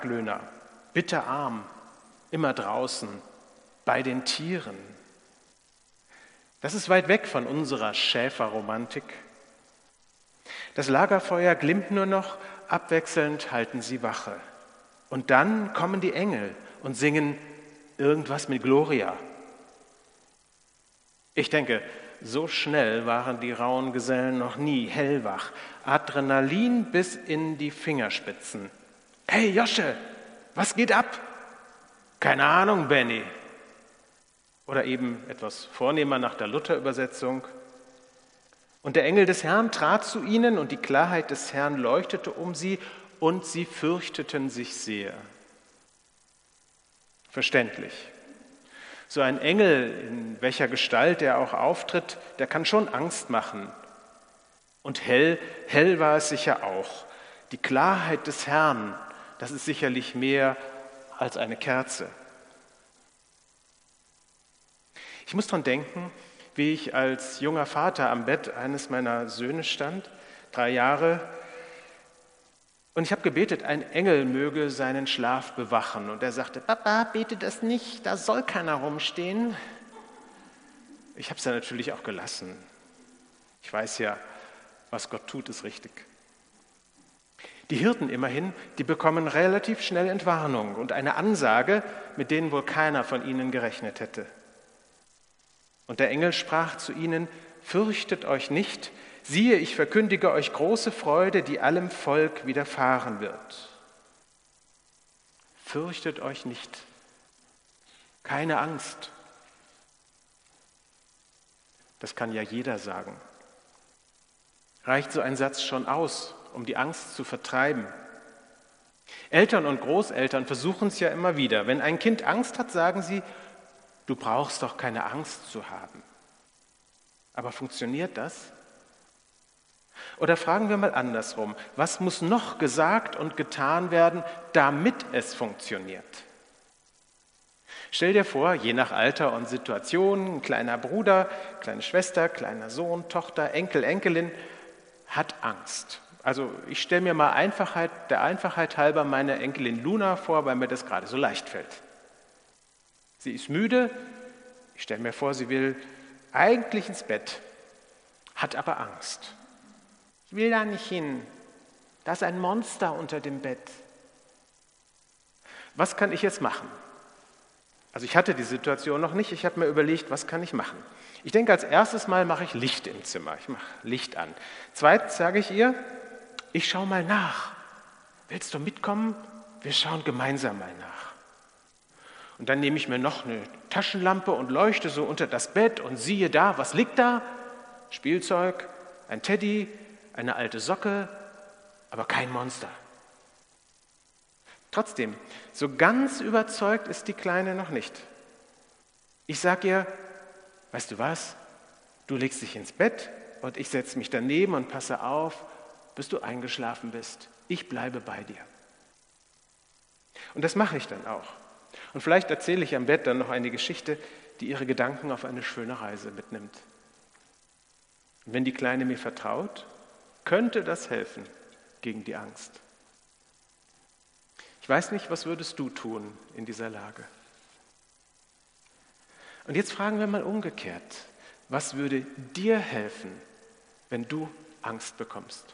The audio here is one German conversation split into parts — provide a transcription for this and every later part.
Tagelöhner, bitterarm, immer draußen, bei den Tieren. Das ist weit weg von unserer Schäferromantik. Das Lagerfeuer glimmt nur noch, abwechselnd halten sie Wache. Und dann kommen die Engel und singen irgendwas mit Gloria. Ich denke, so schnell waren die rauen Gesellen noch nie hellwach. Adrenalin bis in die Fingerspitzen. Hey Josche, was geht ab? Keine Ahnung, Benny. Oder eben etwas vornehmer nach der Luther-Übersetzung. Und der Engel des Herrn trat zu ihnen und die Klarheit des Herrn leuchtete um sie und sie fürchteten sich sehr. Verständlich. So ein Engel, in welcher Gestalt er auch auftritt, der kann schon Angst machen. Und hell war es sicher auch. Die Klarheit des Herrn, das ist sicherlich mehr als eine Kerze. Ich muss daran denken, wie ich als junger Vater am Bett eines meiner Söhne stand, 3 Jahre, und ich habe gebetet, ein Engel möge seinen Schlaf bewachen. Und er sagte, Papa, bete das nicht, da soll keiner rumstehen. Ich habe es ja natürlich auch gelassen. Ich weiß ja, was Gott tut, ist richtig. Die Hirten immerhin, die bekommen relativ schnell Entwarnung und eine Ansage, mit denen wohl keiner von ihnen gerechnet hätte. Und der Engel sprach zu ihnen, fürchtet euch nicht, siehe, ich verkündige euch große Freude, die allem Volk widerfahren wird. Fürchtet euch nicht, keine Angst. Das kann ja jeder sagen. Reicht so ein Satz schon aus, um die Angst zu vertreiben? Eltern und Großeltern versuchen es ja immer wieder. Wenn ein Kind Angst hat, sagen sie, du brauchst doch keine Angst zu haben. Aber funktioniert das? Oder fragen wir mal andersrum, was muss noch gesagt und getan werden, damit es funktioniert? Stell dir vor, je nach Alter und Situation, ein kleiner Bruder, kleine Schwester, kleiner Sohn, Tochter, Enkel, Enkelin hat Angst. Also ich stelle mir mal der Einfachheit halber meine Enkelin Luna vor, weil mir das gerade so leicht fällt. Sie ist müde, ich stelle mir vor, sie will eigentlich ins Bett, hat aber Angst. Ich will da nicht hin, da ist ein Monster unter dem Bett. Was kann ich jetzt machen? Also ich hatte die Situation noch nicht, ich habe mir überlegt, was kann ich machen? Ich denke, als erstes Mal mache ich Licht im Zimmer, ich mache Licht an. Zweitens sage ich ihr, ich schaue mal nach. Willst du mitkommen? Wir schauen gemeinsam mal nach. Und dann nehme ich mir noch eine Taschenlampe und leuchte so unter das Bett und siehe da, was liegt da? Spielzeug, ein Teddy, eine alte Socke, aber kein Monster. Trotzdem, so ganz überzeugt ist die Kleine noch nicht. Ich sage ihr, weißt du was, du legst dich ins Bett und ich setze mich daneben und passe auf, bis du eingeschlafen bist. Ich bleibe bei dir. Und das mache ich dann auch. Und vielleicht erzähle ich am Bett dann noch eine Geschichte, die ihre Gedanken auf eine schöne Reise mitnimmt. Und wenn die Kleine mir vertraut, könnte das helfen gegen die Angst. Ich weiß nicht, was würdest du tun in dieser Lage? Und jetzt fragen wir mal umgekehrt, was würde dir helfen, wenn du Angst bekommst?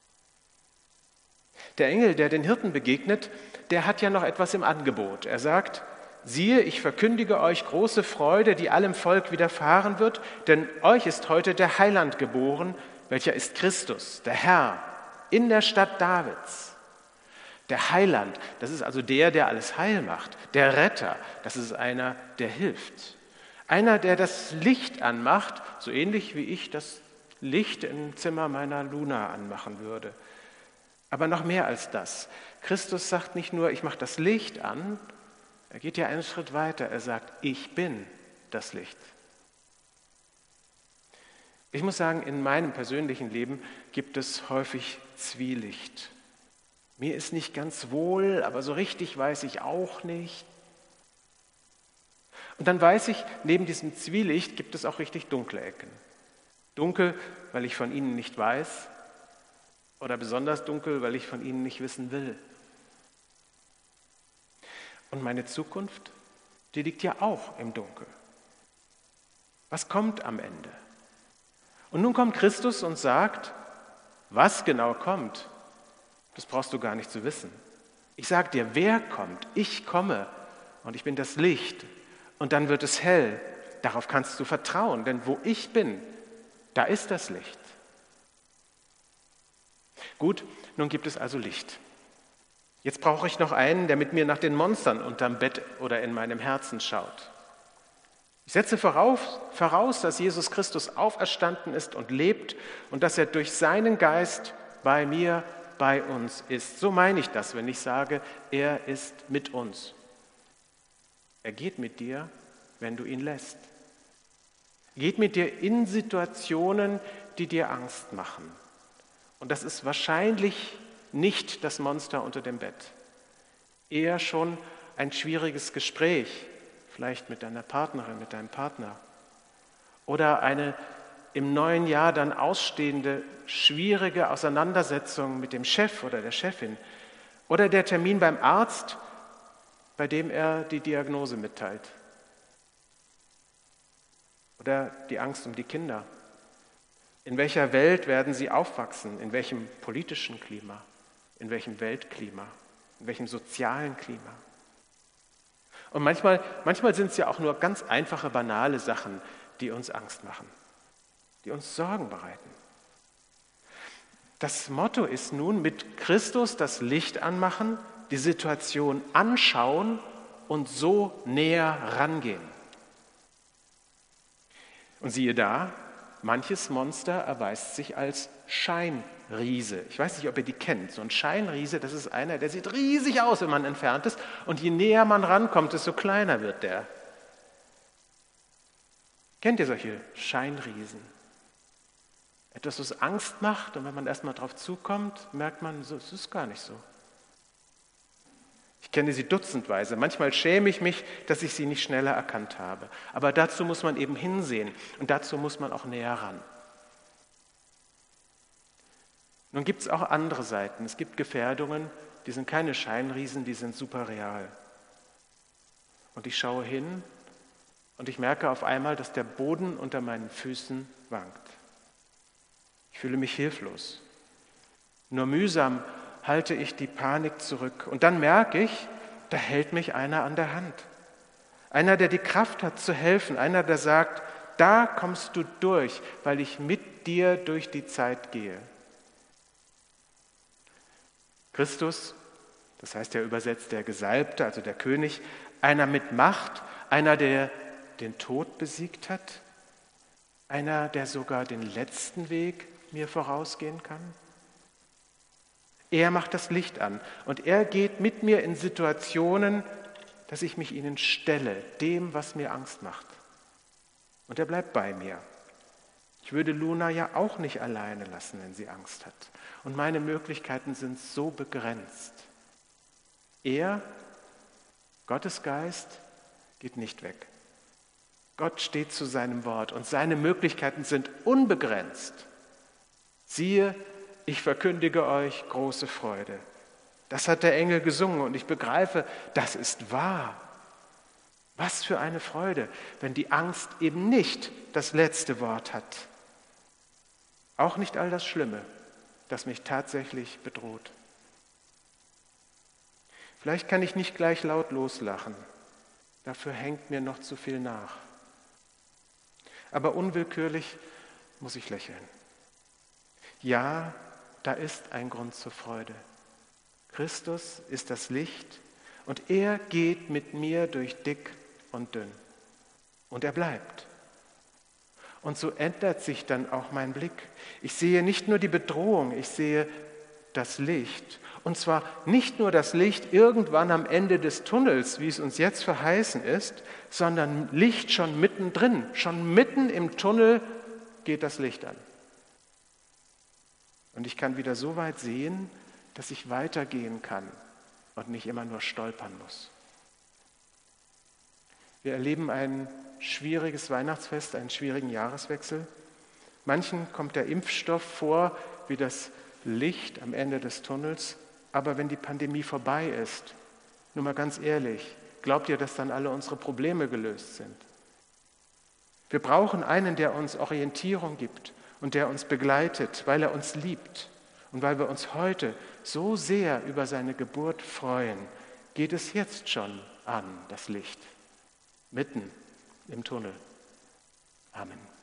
Der Engel, der den Hirten begegnet, der hat ja noch etwas im Angebot. Er sagt, siehe, ich verkündige euch große Freude, die allem Volk widerfahren wird, denn euch ist heute der Heiland geboren, welcher ist Christus, der Herr, in der Stadt Davids. Der Heiland, das ist also der alles heil macht. Der Retter, das ist einer, der hilft. Einer, der das Licht anmacht, so ähnlich wie ich das Licht im Zimmer meiner Luna anmachen würde. Aber noch mehr als das. Christus sagt nicht nur, ich mache das Licht an, er geht ja einen Schritt weiter. Er sagt, ich bin das Licht. Ich muss sagen, in meinem persönlichen Leben gibt es häufig Zwielicht. Mir ist nicht ganz wohl, aber so richtig weiß ich auch nicht. Und dann weiß ich, neben diesem Zwielicht gibt es auch richtig dunkle Ecken. Dunkel, weil ich von ihnen nicht weiß, oder besonders dunkel, weil ich von ihnen nicht wissen will. Und meine Zukunft, die liegt ja auch im Dunkel. Was kommt am Ende? Und nun kommt Christus und sagt, was genau kommt, das brauchst du gar nicht zu wissen. Ich sage dir, wer kommt? Ich komme und ich bin das Licht und dann wird es hell. Darauf kannst du vertrauen, denn wo ich bin, da ist das Licht. Gut, nun gibt es also Licht. Jetzt brauche ich noch einen, der mit mir nach den Monstern unterm Bett oder in meinem Herzen schaut. Ich setze voraus, dass Jesus Christus auferstanden ist und lebt und dass er durch seinen Geist bei mir, bei uns ist. So meine ich das, wenn ich sage, er ist mit uns. Er geht mit dir, wenn du ihn lässt. Er geht mit dir in Situationen, die dir Angst machen. Und das ist wahrscheinlich nicht das Monster unter dem Bett. Eher schon ein schwieriges Gespräch, vielleicht mit deiner Partnerin, mit deinem Partner. Oder eine im neuen Jahr dann ausstehende, schwierige Auseinandersetzung mit dem Chef oder der Chefin. Oder der Termin beim Arzt, bei dem er die Diagnose mitteilt. Oder die Angst um die Kinder. In welcher Welt werden sie aufwachsen? In welchem politischen Klima? In welchem Weltklima? In welchem sozialen Klima? Und manchmal sind es ja auch nur ganz einfache, banale Sachen, die uns Angst machen, die uns Sorgen bereiten. Das Motto ist nun, mit Christus das Licht anmachen, die Situation anschauen und so näher rangehen. Und siehe da, manches Monster erweist sich als Scheinriese. Ich weiß nicht, ob ihr die kennt. So ein Scheinriese, das ist einer, der sieht riesig aus, wenn man entfernt ist. Und je näher man rankommt, desto kleiner wird der. Kennt ihr solche Scheinriesen? Etwas, was Angst macht und wenn man erstmal drauf zukommt, merkt man, es ist gar nicht so. Ich kenne sie dutzendweise. Manchmal schäme ich mich, dass ich sie nicht schneller erkannt habe. Aber dazu muss man eben hinsehen und dazu muss man auch näher ran. Nun gibt es auch andere Seiten. Es gibt Gefährdungen, die sind keine Scheinriesen, die sind super real. Und ich schaue hin und ich merke auf einmal, dass der Boden unter meinen Füßen wankt. Ich fühle mich hilflos. Nur mühsam halte ich die Panik zurück. Und dann merke ich, da hält mich einer an der Hand. Einer, der die Kraft hat zu helfen. Einer, der sagt, da kommst du durch, weil ich mit dir durch die Zeit gehe. Christus, das heißt ja übersetzt der Gesalbte, also der König, einer mit Macht, einer, der den Tod besiegt hat, einer, der sogar den letzten Weg mir vorausgehen kann. Er macht das Licht an und er geht mit mir in Situationen, dass ich mich ihnen stelle, dem, was mir Angst macht. Und er bleibt bei mir. Ich würde Luna ja auch nicht alleine lassen, wenn sie Angst hat. Und meine Möglichkeiten sind so begrenzt. Er, Gottes Geist, geht nicht weg. Gott steht zu seinem Wort und seine Möglichkeiten sind unbegrenzt. Siehe, ich verkündige euch große Freude. Das hat der Engel gesungen und ich begreife, das ist wahr. Was für eine Freude, wenn die Angst eben nicht das letzte Wort hat. Auch nicht all das Schlimme, das mich tatsächlich bedroht. Vielleicht kann ich nicht gleich laut loslachen. Dafür hängt mir noch zu viel nach. Aber unwillkürlich muss ich lächeln. Ja, da ist ein Grund zur Freude. Christus ist das Licht und er geht mit mir durch dick und dünn. Und er bleibt. Und so ändert sich dann auch mein Blick. Ich sehe nicht nur die Bedrohung, ich sehe das Licht. Und zwar nicht nur das Licht irgendwann am Ende des Tunnels, wie es uns jetzt verheißen ist, sondern Licht schon mittendrin. Schon mitten im Tunnel geht das Licht an. Und ich kann wieder so weit sehen, dass ich weitergehen kann und nicht immer nur stolpern muss. Wir erleben ein schwieriges Weihnachtsfest, einen schwierigen Jahreswechsel. Manchen kommt der Impfstoff vor wie das Licht am Ende des Tunnels. Aber wenn die Pandemie vorbei ist, nur mal ganz ehrlich, glaubt ihr, dass dann alle unsere Probleme gelöst sind? Wir brauchen einen, der uns Orientierung gibt und der uns begleitet, weil er uns liebt und weil wir uns heute so sehr über seine Geburt freuen, geht es jetzt schon an, das Licht, mitten im Tunnel. Amen.